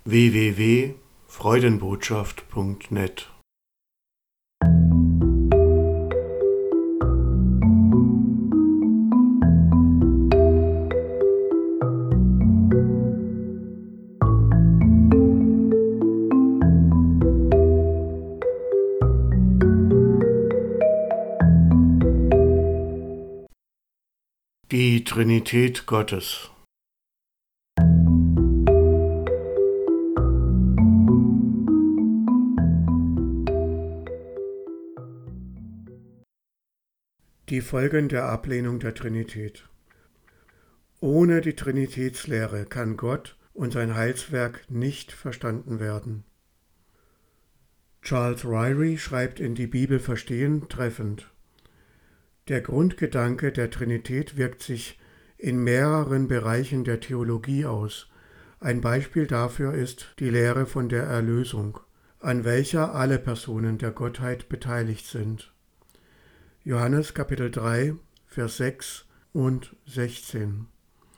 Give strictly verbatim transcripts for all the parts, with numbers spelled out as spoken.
w w w punkt freudenbotschaft punkt net. Die Trinität Gottes. Die Folgen der Ablehnung der Trinität. Ohne die Trinitätslehre kann Gott und sein Heilswerk nicht verstanden werden. Charles Ryrie schreibt in Die Bibel verstehen treffend: Der Grundgedanke der Trinität wirkt sich in mehreren Bereichen der Theologie aus. Ein Beispiel dafür ist die Lehre von der Erlösung, an welcher alle Personen der Gottheit beteiligt sind. Johannes Kapitel drei, Vers sechs und sechzehn.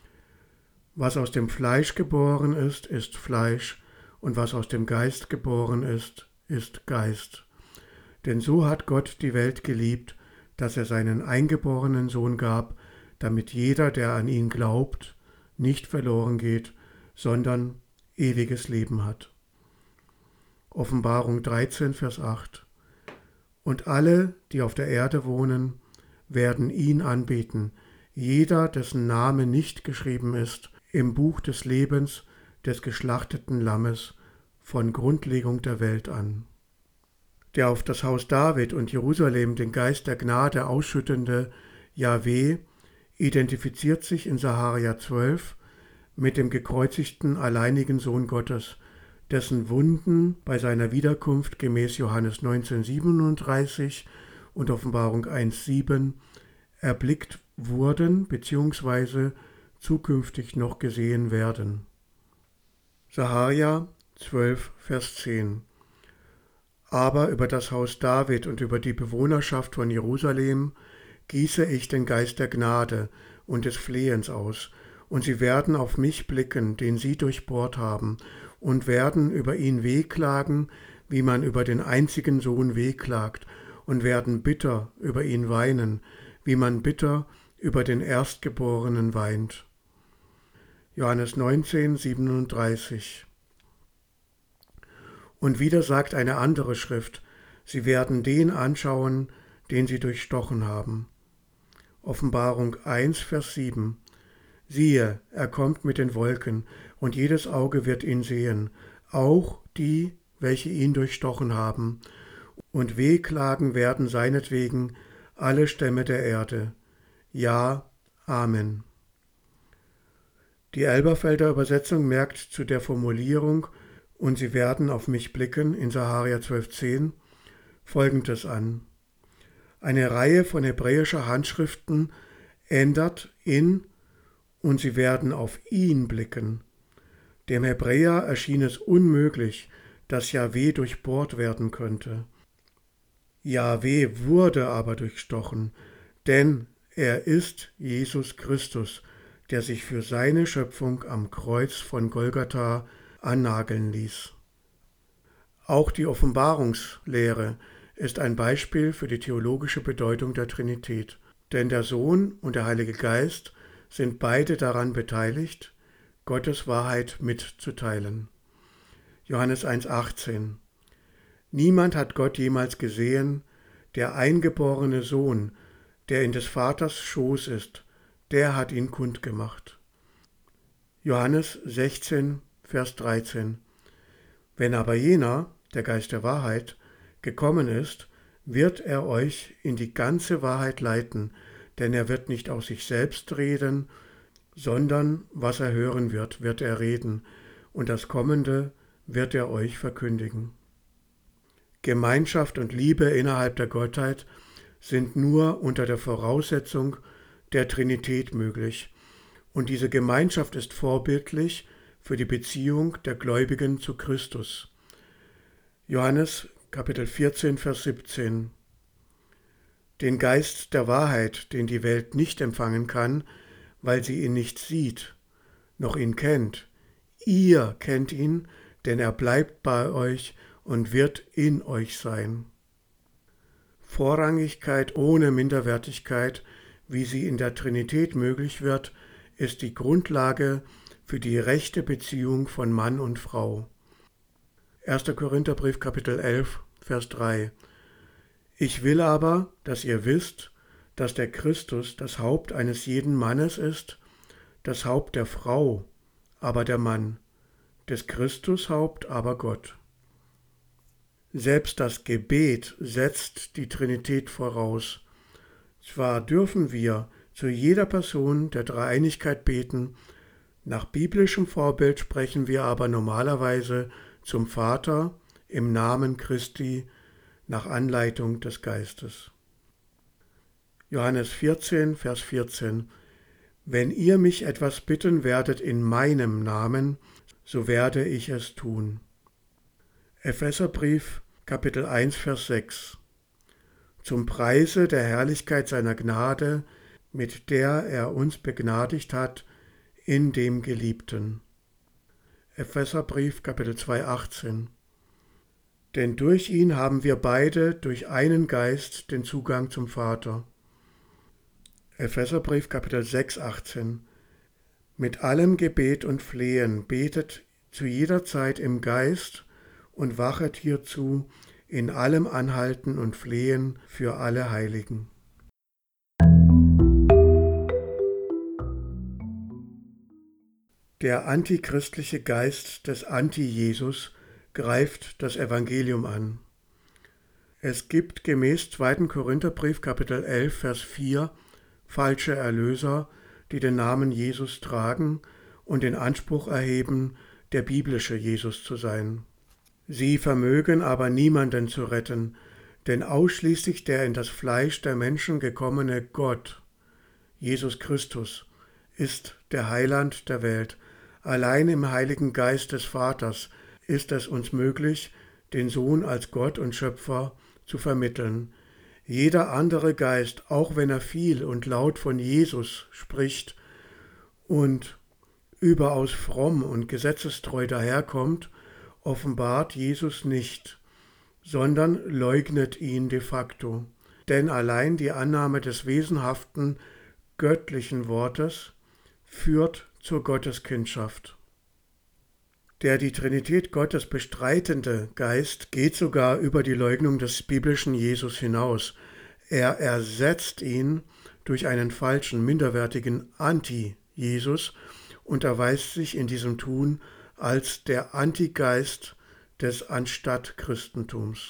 Was aus dem Fleisch geboren ist, ist Fleisch, und was aus dem Geist geboren ist, ist Geist. Denn so hat Gott die Welt geliebt, dass er seinen eingeborenen Sohn gab, damit jeder, der an ihn glaubt, nicht verloren geht, sondern ewiges Leben hat. Offenbarung dreizehn, Vers acht. Und alle, die auf der Erde wohnen, werden ihn anbeten, jeder, dessen Name nicht geschrieben ist im Buch des Lebens des geschlachteten Lammes von Grundlegung der Welt an. Der auf das Haus David und Jerusalem den Geist der Gnade ausschüttende Jahwe identifiziert sich in Sacharja zwölf mit dem gekreuzigten alleinigen Sohn Gottes, dessen Wunden bei seiner Wiederkunft gemäß Johannes neunzehn, siebenunddreißig und Offenbarung eins, sieben erblickt wurden bzw. zukünftig noch gesehen werden. Sacharja zwölf, Vers zehn. Aber über das Haus David und über die Bewohnerschaft von Jerusalem gieße ich den Geist der Gnade und des Flehens aus, und sie werden auf mich blicken, den sie durchbohrt haben, und werden über ihn wehklagen, wie man über den einzigen Sohn wehklagt, und werden bitter über ihn weinen, wie man bitter über den Erstgeborenen weint. Johannes neunzehn, siebenunddreißig. Und wieder sagt eine andere Schrift: Sie werden den anschauen, den sie durchstochen haben. Offenbarung eins, Vers sieben. Siehe, er kommt mit den Wolken, und jedes Auge wird ihn sehen, auch die, welche ihn durchstochen haben, und wehklagen werden seinetwegen alle Stämme der Erde. Ja, Amen. Die Elberfelder Übersetzung merkt zu der Formulierung „und sie werden auf mich blicken" in Sacharja zwölf, zehn Folgendes an: Eine Reihe von hebräischer Handschriften ändert in „und sie werden auf ihn blicken". Dem Hebräer erschien es unmöglich, dass Jahwe durchbohrt werden könnte. Jahwe wurde aber durchstochen, denn er ist Jesus Christus, der sich für seine Schöpfung am Kreuz von Golgatha annageln ließ. Auch die Offenbarungslehre ist ein Beispiel für die theologische Bedeutung der Trinität, denn der Sohn und der Heilige Geist sind beide daran beteiligt, Gottes Wahrheit mitzuteilen. Johannes eins, achtzehn. Niemand hat Gott jemals gesehen, der eingeborene Sohn, der in des Vaters Schoß ist, der hat ihn kundgemacht. Johannes sechzehn, Vers dreizehn. Wenn aber jener, der Geist der Wahrheit, gekommen ist, wird er euch in die ganze Wahrheit leiten, denn er wird nicht aus sich selbst reden, sondern was er hören wird, wird er reden, und das Kommende wird er euch verkündigen. Gemeinschaft und Liebe innerhalb der Gottheit sind nur unter der Voraussetzung der Trinität möglich, und diese Gemeinschaft ist vorbildlich für die Beziehung der Gläubigen zu Christus. Johannes Kapitel vierzehn, Vers siebzehn. Den Geist der Wahrheit, den die Welt nicht empfangen kann, weil sie ihn nicht sieht, noch ihn kennt. Ihr kennt ihn, denn er bleibt bei euch und wird in euch sein. Vorrangigkeit ohne Minderwertigkeit, wie sie in der Trinität möglich wird, ist die Grundlage für die rechte Beziehung von Mann und Frau. erster Korintherbrief Kapitel elf, Vers drei. Ich will aber, dass ihr wisst, dass der Christus das Haupt eines jeden Mannes ist, das Haupt der Frau, aber der Mann, des Christus Haupt aber Gott. Selbst das Gebet setzt die Trinität voraus. Zwar dürfen wir zu jeder Person der Dreieinigkeit beten, nach biblischem Vorbild sprechen wir aber normalerweise zum Vater im Namen Christi nach Anleitung des Geistes. Johannes vierzehn, Vers vierzehn. Wenn ihr mich etwas bitten werdet in meinem Namen, so werde ich es tun. Epheserbrief, Kapitel eins, Vers sechs. Zum Preise der Herrlichkeit seiner Gnade, mit der er uns begnadigt hat, in dem Geliebten. Epheserbrief, Kapitel zwei, achtzehn. Denn durch ihn haben wir beide durch einen Geist den Zugang zum Vater. Epheserbrief, Kapitel sechs, achtzehn. Mit allem Gebet und Flehen betet zu jeder Zeit im Geist und wachet hierzu in allem Anhalten und Flehen für alle Heiligen. Der antichristliche Geist des Anti-Jesus greift das Evangelium an. Es gibt gemäß zweiter Korintherbrief Kapitel elf, Vers vier falsche Erlöser, die den Namen Jesus tragen und den Anspruch erheben, der biblische Jesus zu sein. Sie vermögen aber niemanden zu retten, denn ausschließlich der in das Fleisch der Menschen gekommene Gott, Jesus Christus, ist der Heiland der Welt. Allein im Heiligen Geist des Vaters ist es uns möglich, den Sohn als Gott und Schöpfer zu vermitteln. Jeder andere Geist, auch wenn er viel und laut von Jesus spricht und überaus fromm und gesetzestreu daherkommt, offenbart Jesus nicht, sondern leugnet ihn de facto. Denn allein die Annahme des wesenhaften, göttlichen Wortes führt zur Gotteskindschaft. Der die Trinität Gottes bestreitende Geist geht sogar über die Leugnung des biblischen Jesus hinaus. Er ersetzt ihn durch einen falschen, minderwertigen Anti-Jesus und erweist sich in diesem Tun als der Antigeist des Anstatt-Christentums.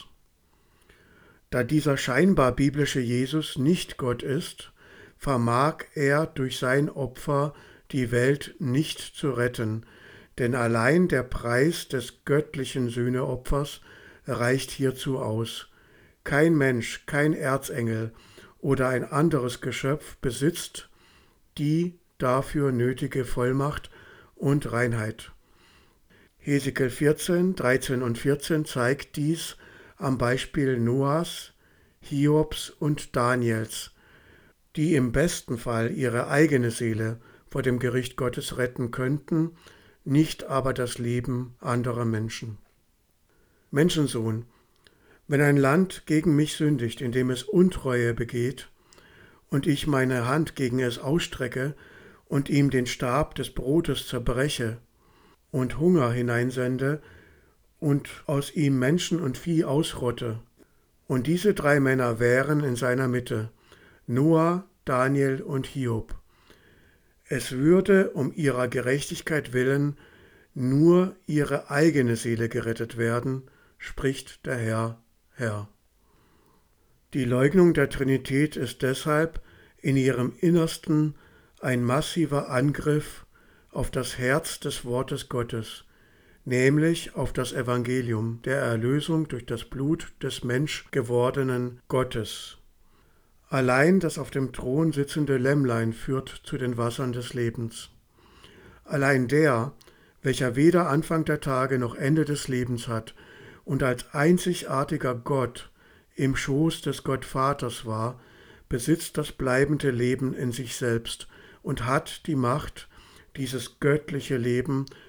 Da dieser scheinbar biblische Jesus nicht Gott ist, vermag er durch sein Opfer die Welt nicht zu retten, denn allein der Preis des göttlichen Sühneopfers reicht hierzu aus. Kein Mensch, kein Erzengel oder ein anderes Geschöpf besitzt die dafür nötige Vollmacht und Reinheit. Hesekiel vierzehn, dreizehn und vierzehn zeigt dies am Beispiel Noahs, Hiobs und Daniels, die im besten Fall ihre eigene Seele vor dem Gericht Gottes retten könnten, nicht aber das Leben anderer Menschen. Menschensohn, wenn ein Land gegen mich sündigt, indem es Untreue begeht, und ich meine Hand gegen es ausstrecke und ihm den Stab des Brotes zerbreche und Hunger hineinsende und aus ihm Menschen und Vieh ausrotte, und diese drei Männer wären in seiner Mitte, Noah, Daniel und Hiob. Es würde um ihrer Gerechtigkeit willen nur ihre eigene Seele gerettet werden, spricht der Herr, Herr. Die Leugnung der Trinität ist deshalb in ihrem Innersten ein massiver Angriff auf das Herz des Wortes Gottes, nämlich auf das Evangelium der Erlösung durch das Blut des menschgewordenen Gottes. Allein das auf dem Thron sitzende Lämmlein führt zu den Wassern des Lebens. Allein der, welcher weder Anfang der Tage noch Ende des Lebens hat und als einzigartiger Gott im Schoß des Gottvaters war, besitzt das bleibende Leben in sich selbst und hat die Macht, dieses göttliche Leben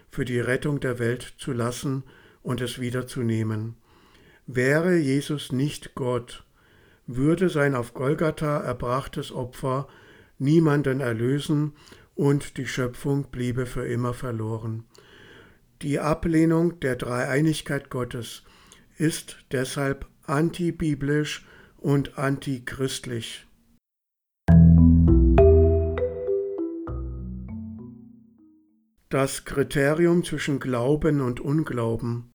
für die Rettung der Welt zu lassen und es wiederzunehmen. Wäre Jesus nicht Gott, würde sein auf Golgatha erbrachtes Opfer niemanden erlösen und die Schöpfung bliebe für immer verloren. Die Ablehnung der Dreieinigkeit Gottes ist deshalb antibiblisch und antichristlich. Das Kriterium zwischen Glauben und Unglauben.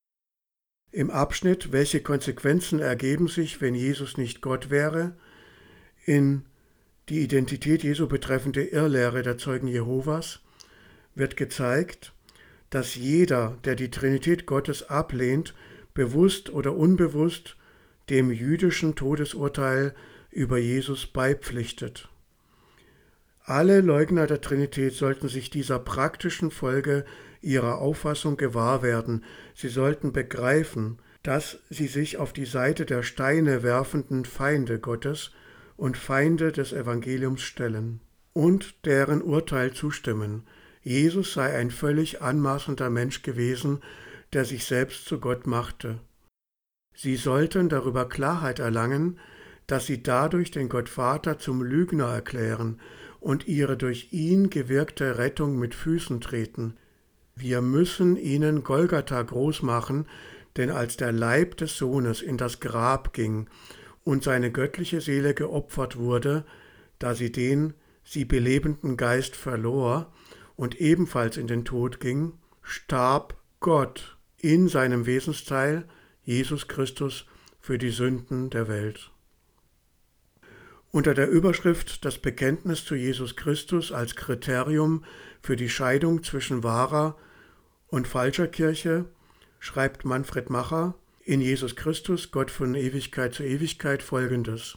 Im Abschnitt „Welche Konsequenzen ergeben sich, wenn Jesus nicht Gott wäre?" in die Identität Jesu betreffende Irrlehre der Zeugen Jehovas wird gezeigt, dass jeder, der die Trinität Gottes ablehnt, bewusst oder unbewusst dem jüdischen Todesurteil über Jesus beipflichtet. Alle Leugner der Trinität sollten sich dieser praktischen Folge ihrer Auffassung gewahr werden. Sie sollten begreifen, dass sie sich auf die Seite der Steine werfenden Feinde Gottes und Feinde des Evangeliums stellen und deren Urteil zustimmen. Jesus sei ein völlig anmaßender Mensch gewesen, der sich selbst zu Gott machte. Sie sollten darüber Klarheit erlangen, dass sie dadurch den Gottvater zum Lügner erklären und ihre durch ihn gewirkte Rettung mit Füßen treten. Wir müssen ihnen Golgatha groß machen, denn als der Leib des Sohnes in das Grab ging und seine göttliche Seele geopfert wurde, da sie den sie belebenden Geist verlor und ebenfalls in den Tod ging, starb Gott in seinem Wesensteil, Jesus Christus, für die Sünden der Welt. Unter der Überschrift Das Bekenntnis zu Jesus Christus als Kriterium für die Scheidung zwischen wahrer und falscher Kirche schreibt Manfred Macher in Jesus Christus, Gott von Ewigkeit zu Ewigkeit Folgendes: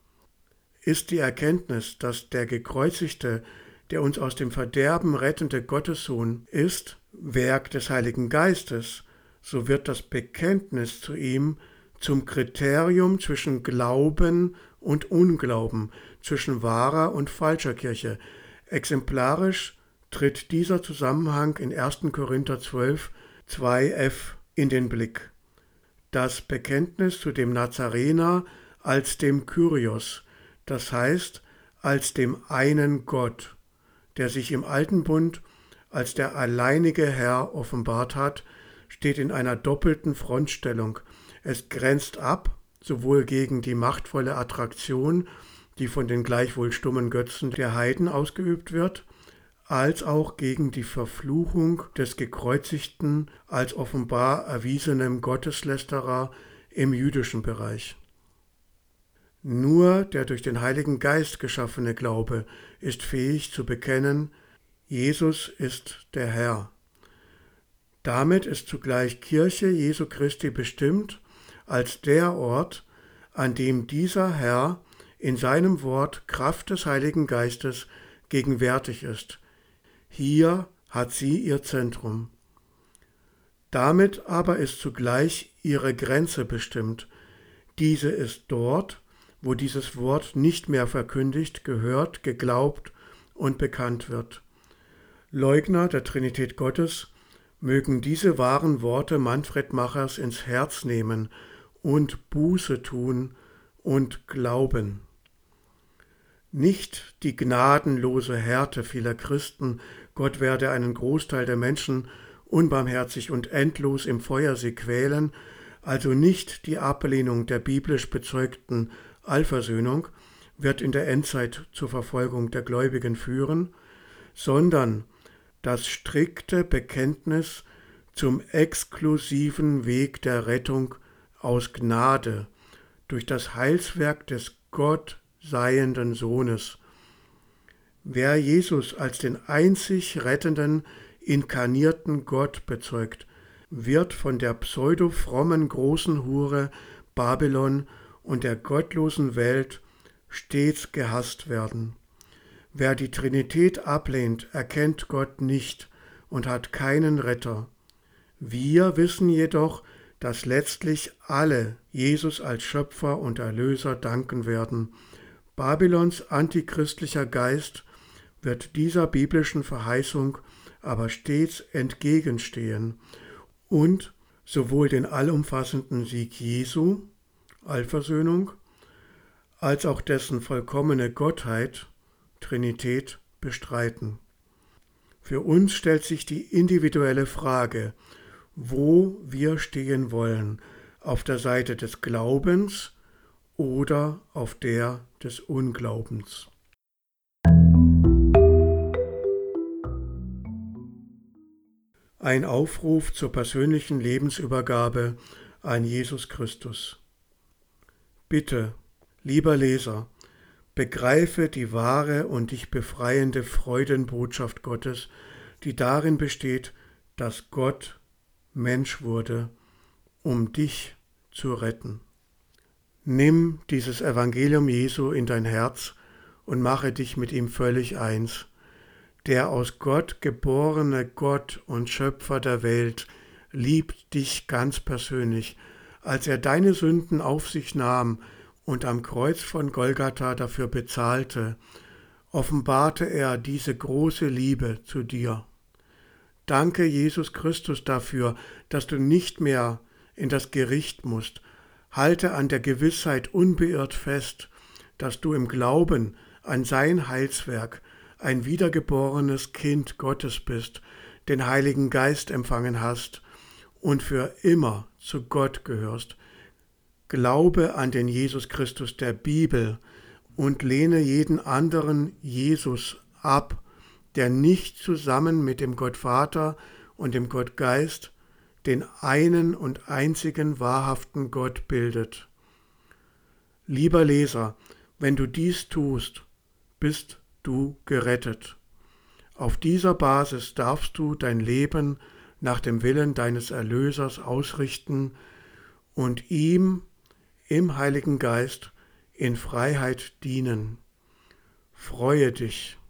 Ist die Erkenntnis, dass der Gekreuzigte, der uns aus dem Verderben rettende Gottessohn ist, Werk des Heiligen Geistes, so wird das Bekenntnis zu ihm zum Kriterium zwischen Glauben und Unglauben, zwischen wahrer und falscher Kirche. Exemplarisch tritt dieser Zusammenhang in erster Korinther zwölf, zwei f in den Blick. Das Bekenntnis zu dem Nazarener als dem Kyrios, das heißt als dem einen Gott, der sich im Alten Bund als der alleinige Herr offenbart hat, steht in einer doppelten Frontstellung. Es grenzt ab, sowohl gegen die machtvolle Attraktion, die von den gleichwohl stummen Götzen der Heiden ausgeübt wird, als auch gegen die Verfluchung des Gekreuzigten als offenbar erwiesenem Gotteslästerer im jüdischen Bereich. Nur der durch den Heiligen Geist geschaffene Glaube ist fähig zu bekennen, Jesus ist der Herr. Damit ist zugleich Kirche Jesu Christi bestimmt als der Ort, an dem dieser Herr in seinem Wort Kraft des Heiligen Geistes gegenwärtig ist. Hier hat sie ihr Zentrum. Damit aber ist zugleich ihre Grenze bestimmt. Diese ist dort, wo dieses Wort nicht mehr verkündigt, gehört, geglaubt und bekannt wird. Leugner der Trinität Gottes mögen diese wahren Worte Manfred Machers ins Herz nehmen und Buße tun und glauben. Nicht die gnadenlose Härte vieler Christen, Gott werde einen Großteil der Menschen unbarmherzig und endlos im Feuer sie quälen, also nicht die Ablehnung der biblisch bezeugten Allversöhnung wird in der Endzeit zur Verfolgung der Gläubigen führen, sondern das strikte Bekenntnis zum exklusiven Weg der Rettung aus Gnade durch das Heilswerk des Gottseienden Sohnes. Wer Jesus als den einzig rettenden, inkarnierten Gott bezeugt, wird von der pseudo-frommen großen Hure Babylon und der gottlosen Welt stets gehasst werden. Wer die Trinität ablehnt, erkennt Gott nicht und hat keinen Retter. Wir wissen jedoch, dass letztlich alle Jesus als Schöpfer und Erlöser danken werden. Babylons antichristlicher Geist wird dieser biblischen Verheißung aber stets entgegenstehen und sowohl den allumfassenden Sieg Jesu, Allversöhnung, als auch dessen vollkommene Gottheit, Trinität, bestreiten. Für uns stellt sich die individuelle Frage, wo wir stehen wollen, auf der Seite des Glaubens oder auf der des Unglaubens. Ein Aufruf zur persönlichen Lebensübergabe an Jesus Christus. Bitte, lieber Leser, begreife die wahre und dich befreiende Freudenbotschaft Gottes, die darin besteht, dass Gott Mensch wurde, um dich zu retten. Nimm dieses Evangelium Jesu in dein Herz und mache dich mit ihm völlig eins. Der aus Gott geborene Gott und Schöpfer der Welt liebt dich ganz persönlich, als er deine Sünden auf sich nahm und am Kreuz von Golgatha dafür bezahlte, offenbarte er diese große Liebe zu dir. Danke Jesus Christus dafür, dass du nicht mehr in das Gericht musst. Halte an der Gewissheit unbeirrt fest, dass du im Glauben an sein Heilswerk ein wiedergeborenes Kind Gottes bist, den Heiligen Geist empfangen hast und für immer zu Gott gehörst. Glaube an den Jesus Christus der Bibel und lehne jeden anderen Jesus ab, der nicht zusammen mit dem Gott Vater und dem Gott Geist den einen und einzigen wahrhaften Gott bildet. Lieber Leser, wenn du dies tust, bist du gerettet. Auf dieser Basis darfst du dein Leben nach dem Willen deines Erlösers ausrichten und ihm im Heiligen Geist in Freiheit dienen. Freue dich.